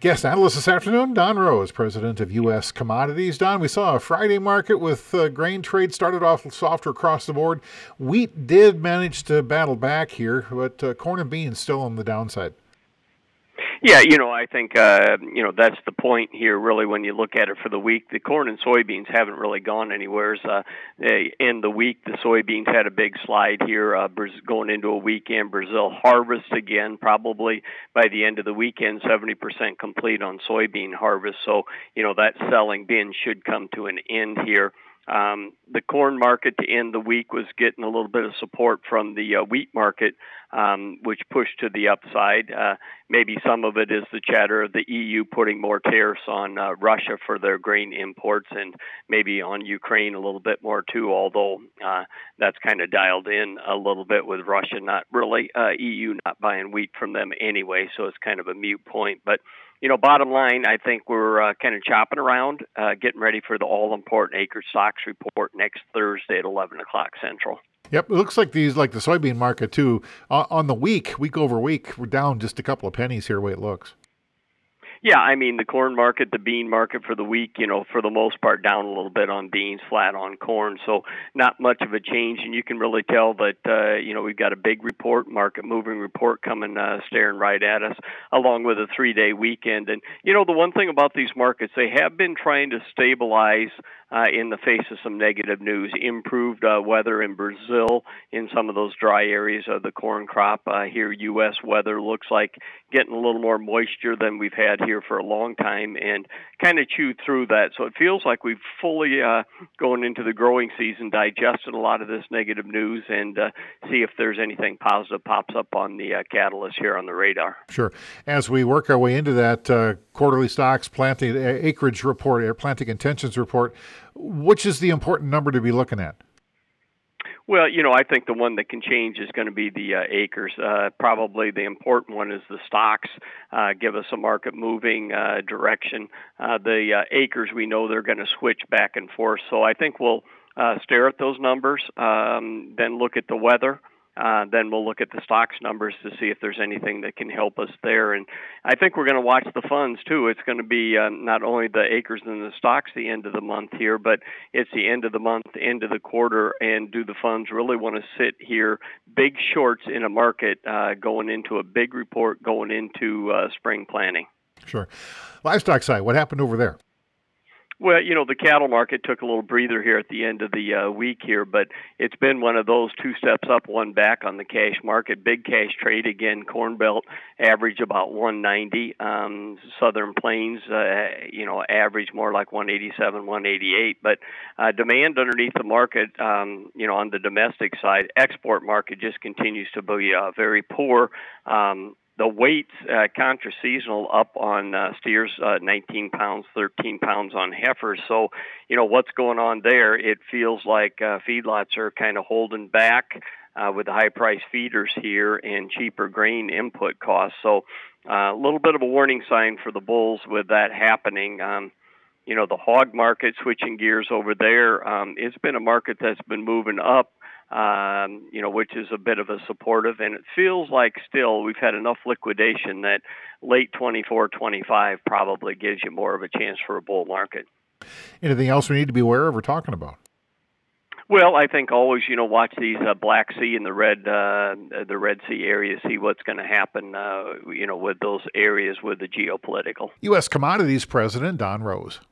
Guest analyst this afternoon, Don Rose, president of U.S. Commodities. Don, we saw a Friday market with grain trade started off softer across the board. Wheat did manage to battle back here, but corn and beans still on the downside. Yeah, I think, that's the point here, really, when you look at it for the week. The corn and soybeans haven't really gone anywhere. In the week, the soybeans had a big slide here going into a weekend. Brazil harvest again, probably by the end of the weekend, 70% complete on soybean harvest. So, that selling bin should come to an end here. The corn market to end the week was getting a little bit of support from the wheat market, which pushed to the upside. Maybe some of it is the chatter of the EU putting more tariffs on Russia for their grain imports, and maybe on Ukraine a little bit more too, although that's kind of dialed in a little bit with Russia not really, EU not buying wheat from them anyway, so it's kind of a moot point. But bottom line, I think we're kind of chopping around, getting ready for the all-important acre stocks report next Thursday at 11 o'clock Central. Yep, it looks like like the soybean market too, on the week over week, we're down just a couple of pennies here, the way it looks. Yeah, I mean, the corn market, the bean market for the week, for the most part down a little bit on beans, flat on corn. So not much of a change. And you can really tell that, we've got a big report, market moving report coming, staring right at us, along with a 3-day weekend. And, the one thing about these markets, they have been trying to stabilize in the face of some negative news. Improved weather in Brazil in some of those dry areas of the corn crop. Here, U.S. weather looks like getting a little more moisture than we've had here for a long time, and kind of chewed through that. So it feels like we've fully, going into the growing season, digested a lot of this negative news and see if there's anything positive pops up on the catalyst here on the radar. Sure. As we work our way into that quarterly stocks planting acreage report, planting intentions report, which is the important number to be looking at? Well, I think the one that can change is going to be the acres. Probably the important one is the stocks, give us a market moving direction. The acres, we know they're going to switch back and forth. So I think we'll stare at those numbers, then look at the weather. Then we'll look at the stocks numbers to see if there's anything that can help us there. And I think we're going to watch the funds, too. It's going to be not only the acres and the stocks the end of the month here, but it's the end of the month, end of the quarter, and do the funds really want to sit here big shorts in a market going into a big report, going into spring planning? Sure. Livestock side, what happened over there? Well, the cattle market took a little breather here at the end of the week here, but it's been one of those 2 steps up, 1 back on the cash market. Big cash trade again. Corn Belt average about 190. Southern Plains, average more like 187, 188. But demand underneath the market, on the domestic side, export market just continues to be very poor. The weights, contra-seasonal up on steers, 19 pounds, 13 pounds on heifers. So, what's going on there? It feels like feedlots are kind of holding back with the high-priced feeders here and cheaper grain input costs. So, a little bit of a warning sign for the bulls with that happening. The hog market, switching gears over there, it's been a market that's been moving up. Which is a bit of a supportive, and it feels like still we've had enough liquidation that late 24, 25 probably gives you more of a chance for a bull market. Anything else we need to be aware of or talking about? Well, I think always, watch these Black Sea and the Red Sea areas, see what's going to happen, with those areas with the geopolitical. U.S. Commodities President Don Rose.